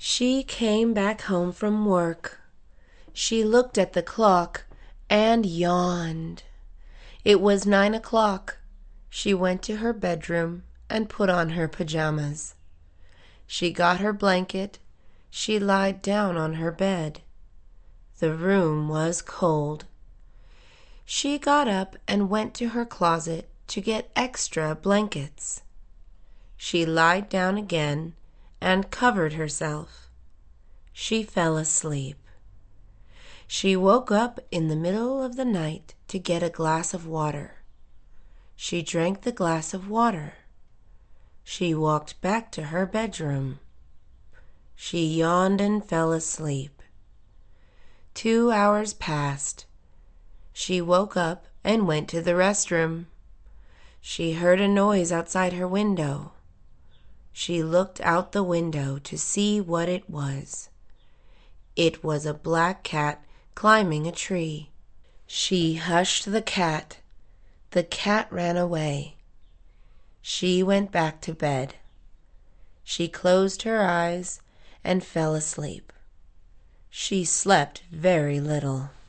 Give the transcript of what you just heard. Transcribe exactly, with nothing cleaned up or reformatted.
She came back home from work. She looked at the clock and yawned. It was nine o'clock. She went to her bedroom and put on her pajamas. She got her blanket. She lied down on her bed. The room was cold. She got up and went to her closet to get extra blankets. She lied down again and covered herself. She fell asleep. She woke up in the middle of the night to get a glass of water. She drank the glass of water. She walked back to her bedroom. She yawned and fell asleep. Two hours passed. She woke up and went to the restroom. She heard a noise outside her window. She looked out the window to see what it was. It was a black cat climbing a tree. She hushed the cat. The cat ran away. She went back to bed. She closed her eyes and fell asleep. She slept very little.